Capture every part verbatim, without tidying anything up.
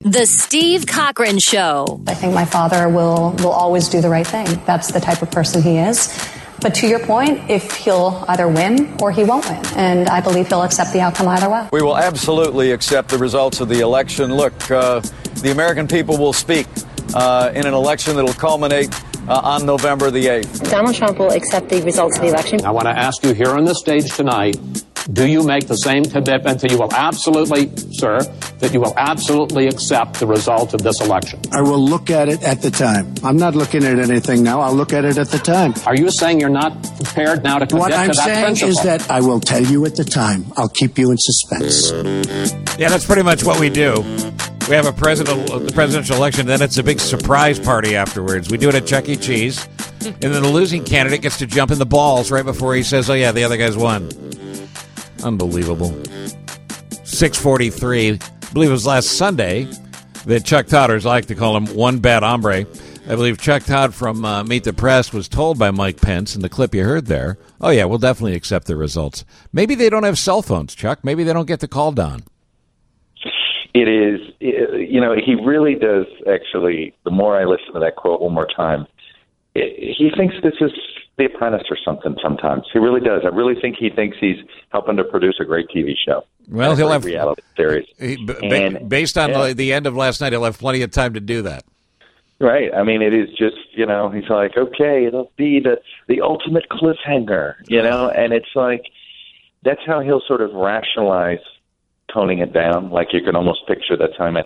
The Steve Cochran Show. I think my father will, will always do the right thing. That's the type of person he is. But to your point, if he'll either win or he won't win. And I believe he'll accept the outcome either way. We will absolutely accept the results of the election. Look, uh, the American people will speak uh, in an election that will culminate uh, on November the eighth. Donald Trump will accept the results of the election. I want to ask you here on the stage tonight, do you make the same commitment that you will absolutely, sir, that you will absolutely accept the result of this election? I will look at it at the time. I'm not looking at anything now. I'll look at it at the time. Are you saying you're not prepared now to commit what to I'm that saying principle? is that I will tell you at the time. I'll keep you in suspense. Yeah, that's pretty much what we do. We have a president, the presidential election, then it's a big surprise party afterwards. We do it at Chuck E. Cheese, and then the losing candidate gets to jump in the balls right before he says, oh, yeah, the other guy's won. Unbelievable. six forty-three, I believe it was last Sunday that Chuck Todd, or as I like to call him, one bad hombre. I believe Chuck Todd from uh, Meet the Press was told by Mike Pence in the clip you heard there, oh, yeah, we'll definitely accept the results. Maybe they don't have cell phones, Chuck. Maybe they don't get the call down. It is, you know, he really does actually, the more I listen to that quote one more time, it, he thinks this is The Apprentice or something sometimes. He really does. I really think he thinks he's helping to produce a great T V show. Well, he'll have reality series. He, b- and, based on yeah. the end of last night, he'll have plenty of time to do that. Right. I mean, it is just, you know, he's like, okay, it'll be the, the ultimate cliffhanger, you know, and it's like, that's how he'll sort of rationalize toning it down. Like you can almost picture that time.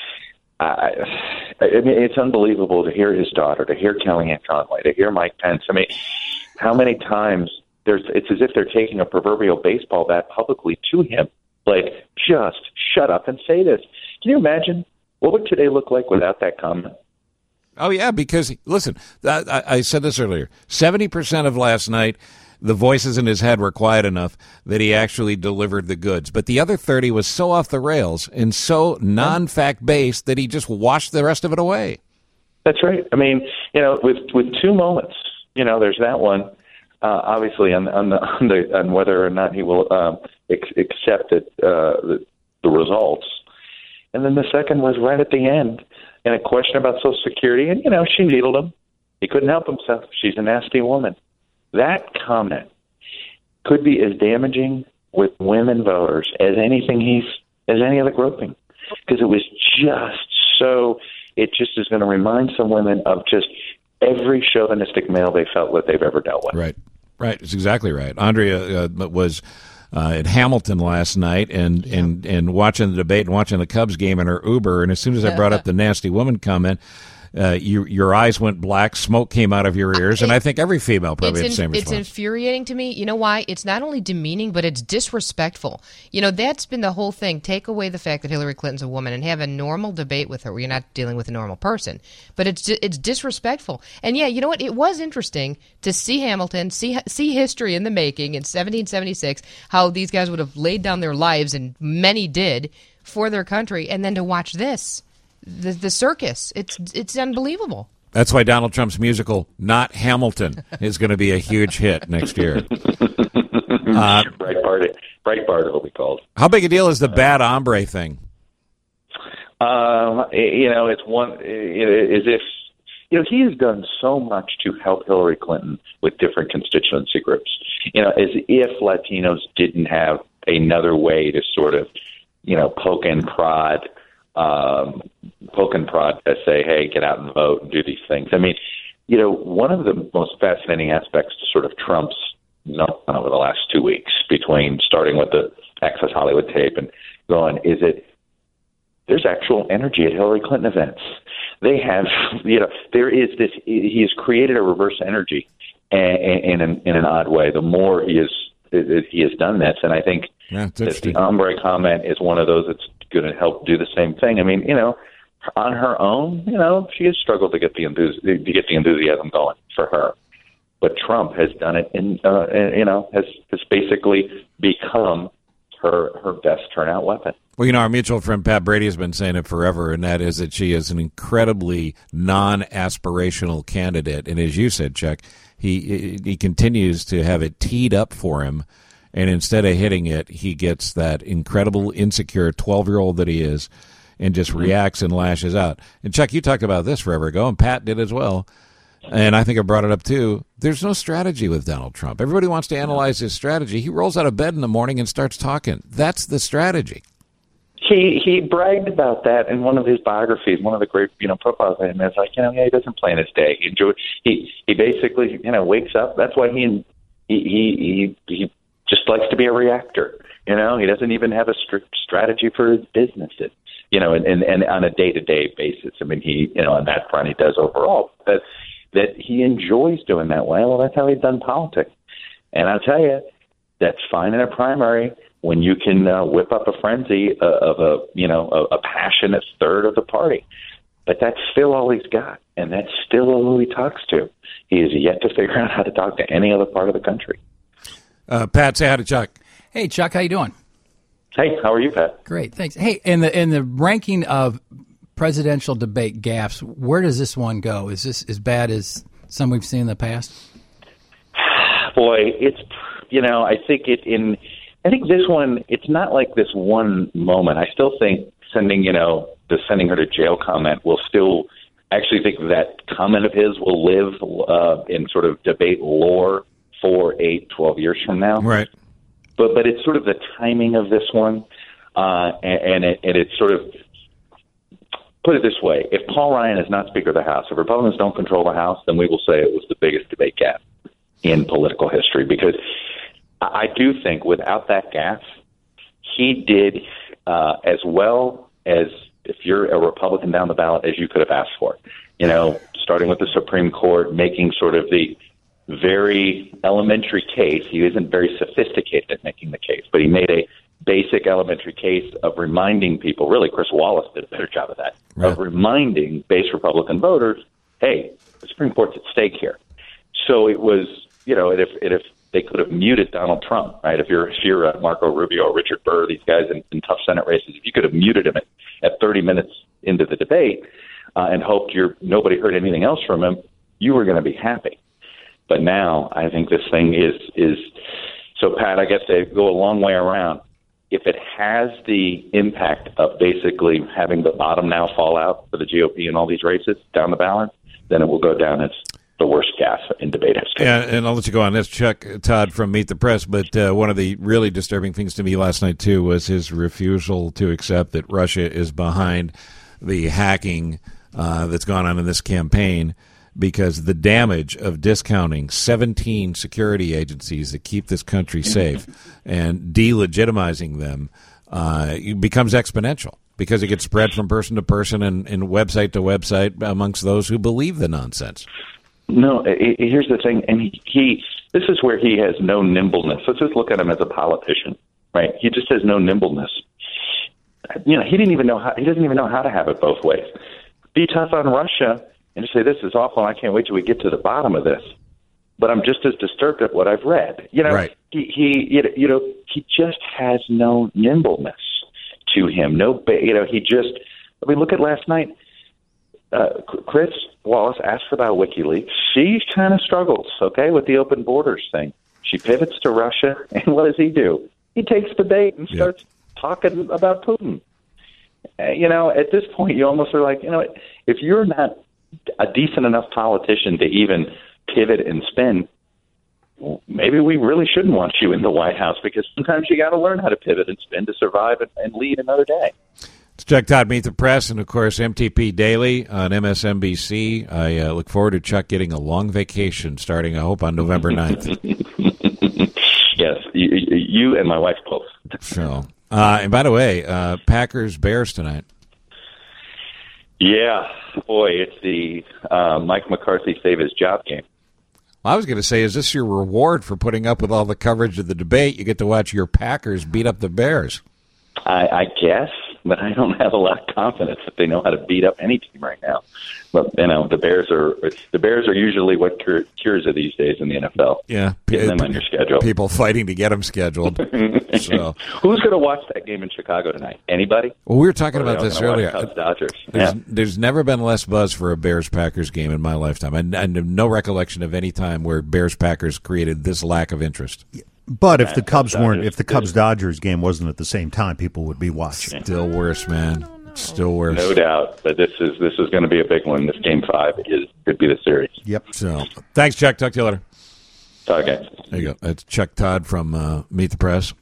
I, I mean, it's unbelievable to hear his daughter, to hear Kellyanne Conway, to hear Mike Pence. I mean, how many times there's, it's as if they're taking a proverbial baseball bat publicly to him. Like, just shut up and say this. Can you imagine? What would today look like without that comment? Oh, yeah, because, listen, I, I said this earlier, seventy percent of last night, the voices in his head were quiet enough that he actually delivered the goods. But the other thirty was so off the rails and so non-fact based that he just washed the rest of it away. That's right. I mean, you know, with with two moments, you know, there's that one, uh, obviously, on, on, the, on, the, on whether or not he will um, ex- accept it, uh, the, the results. And then the second was right at the end, and a question about Social Security. And, you know, she needled him. He couldn't help himself. She's a nasty woman. That comment could be as damaging with women voters as anything he's, as any other groping, because it was just so, it just is going to remind some women of just every chauvinistic male they felt that they've ever dealt with. Right, right. It's exactly right. Andrea uh, was uh, at Hamilton last night and, yeah. and, and watching the debate and watching the Cubs game in her Uber, and as soon as I brought up the nasty woman comment, Uh, you, your eyes went black, smoke came out of your ears, and I think every female probably had the same response. It's infuriating to me. You know why? It's not only demeaning, but it's disrespectful. You know, that's been the whole thing. Take away the fact that Hillary Clinton's a woman and have a normal debate with her where you're not dealing with a normal person. But it's it's disrespectful. And yeah, you know what? It was interesting to see Hamilton, see see history in the making in seventeen seventy-six, how these guys would have laid down their lives, and many did, for their country, and then to watch this. The the circus, it's it's unbelievable. That's why Donald Trump's musical, Not Hamilton, is going to be a huge hit next year. uh, Breitbart, Breitbart it'll be called. How big a deal is the bad hombre thing? Um, you know, it's one, as if, you know, he has done so much to help Hillary Clinton with different constituency groups. You know, as if Latinos didn't have another way to sort of, you know, poke and prod Um, poke and prod to say, hey, get out and vote and do these things. I mean, you know, one of the most fascinating aspects to sort of Trump's meltdown over the last two weeks, between starting with the Access Hollywood tape and going, is it there's actual energy at Hillary Clinton events. They have, you know, there is this, he has created a reverse energy in, in, in an odd way. The more he is, he has done this, and I think yeah, that the hombre comment is one of those that's going to help do the same thing. I mean, you know, on her own, you know, she has struggled to get the enthusi- to get the enthusiasm going for her. But Trump has done it, in, uh, you know, has has basically become her her best turnout weapon. Well, you know, our mutual friend Pat Brady has been saying it forever, and that is that she is an incredibly non-aspirational candidate. And as you said, Chuck, he he continues to have it teed up for him. And instead of hitting it, he gets that incredible, insecure twelve-year-old that he is, and just reacts and lashes out. And Chuck, you talked about this forever ago, and Pat did as well. And I think I brought it up too. There's no strategy with Donald Trump. Everybody wants to analyze his strategy. He rolls out of bed in the morning and starts talking. That's the strategy. He he bragged about that in one of his biographies. One of the great you know profiles of him is like you know yeah he doesn't plan his day. He enjoy, he he basically you know wakes up. That's why he he he he just likes to be a reactor. You know he doesn't even have a strict strategy for his businesses. You know and and, and on a day to day basis. I mean he you know on that front he does overall. But that he enjoys doing that way. Well, that's how he's done politics. And I'll tell you, that's fine in a primary. When you can uh, whip up a frenzy uh, of a, you know, a, a passionate third of the party. But that's still all he's got, and that's still all who he talks to. He has yet to figure out how to talk to any other part of the country. Uh, Pat, say hi to Chuck. Hey, Chuck, how you doing? Hey, how are you, Pat? Great, thanks. Hey, in the in the ranking of presidential debate gaffes, where does this one go? Is this as bad as some we've seen in the past? Boy, it's, you know, I think it in... I think this one, it's not like this one moment. I still think sending, you know, the sending her to jail comment will still, I actually think that comment of his will live uh, in sort of debate lore for eight, twelve years from now. Right. But but it's sort of the timing of this one, uh, and, and, it, and it's sort of, put it this way, if Paul Ryan is not Speaker of the House, if Republicans don't control the House, then we will say it was the biggest debate gaffe in political history, because I do think without that gaffe, he did uh, as well as if you're a Republican down the ballot as you could have asked for. You know, starting with the Supreme Court, making sort of the very elementary case. He isn't very sophisticated at making the case, but he made a basic elementary case of reminding people, really Chris Wallace did a better job of that, right. of reminding base Republican voters, hey, the Supreme Court's at stake here. So it was, you know, if, if they could have muted Donald Trump, right? If you're, if you're uh, Marco Rubio or Richard Burr, these guys in, in tough Senate races, if you could have muted him at, at thirty minutes into the debate uh, and hoped you're, nobody heard anything else from him, you were going to be happy. But now I think this thing is, is so, Pat, I guess they go a long way around. If it has the impact of basically having the bottom now fall out for the G O P in all these races down the ballot, then it will go down as the worst gas in debate history. Yeah, and I'll let you go on this, Chuck Todd from Meet the Press, but uh, one of the really disturbing things to me last night, too, was his refusal to accept that Russia is behind the hacking uh, that's gone on in this campaign, because the damage of discounting seventeen security agencies that keep this country safe and delegitimizing them uh, becomes exponential, because it gets spread from person to person and, and website to website amongst those who believe the nonsense. No, here's the thing, and he, he this is where he has no nimbleness. Let's just look at him as a politician, right? He just has no nimbleness. You know, he didn't even know how, he doesn't even know how to have it both ways. Be tough on Russia and just say, this is awful, and I can't wait till we get to the bottom of this. But I'm just as disturbed at what I've read. You know, right. he, he, you know, he just has no nimbleness to him. No, you know, he just. I mean, look at last night. Uh, Chris Wallace asked about WikiLeaks. She kind of struggles, okay, with the open borders thing. She pivots to Russia, and what does he do? He takes the bait and starts yeah. talking about Putin. Uh, you know, at this point, you almost are like, you know, if you're not a decent enough politician to even pivot and spin, well, maybe we really shouldn't want you in the White House, because sometimes you got to learn how to pivot and spin to survive and, and lead another day. It's Chuck Todd, Meet the Press, and, of course, M T P Daily on M S N B C. I uh, look forward to Chuck getting a long vacation starting, I hope, on November ninth. Yes, you, you and my wife both. So, uh, and by the way, uh, Packers-Bears tonight. Yeah, boy, it's the uh, Mike McCarthy save his job game. I was going to say, is this your reward for putting up with all the coverage of the debate? You get to watch your Packers beat up the Bears. I, I guess, but I don't have a lot of confidence that they know how to beat up any team right now. But you know, the Bears are the Bears are usually what cure, cures are these days in the N F L. Yeah, getting them on your schedule. People fighting to get them scheduled. So, who's going to watch that game in Chicago tonight? Anybody? Well, we were talking or about this earlier. Cubs, Dodgers. There's, yeah. there's never been less buzz for a Bears-Packers game in my lifetime. I, I have no recollection of any time where Bears-Packers created this lack of interest. But if the Cubs weren't, if the Cubs-Dodgers game wasn't at the same time, people would be watching. Still worse, man. Still worse. No doubt. But this is this is going to be a big one. This game five is could be the series. Yep. So thanks, Chuck. Talk to you later. Okay. There you go. That's Chuck Todd from uh, Meet the Press.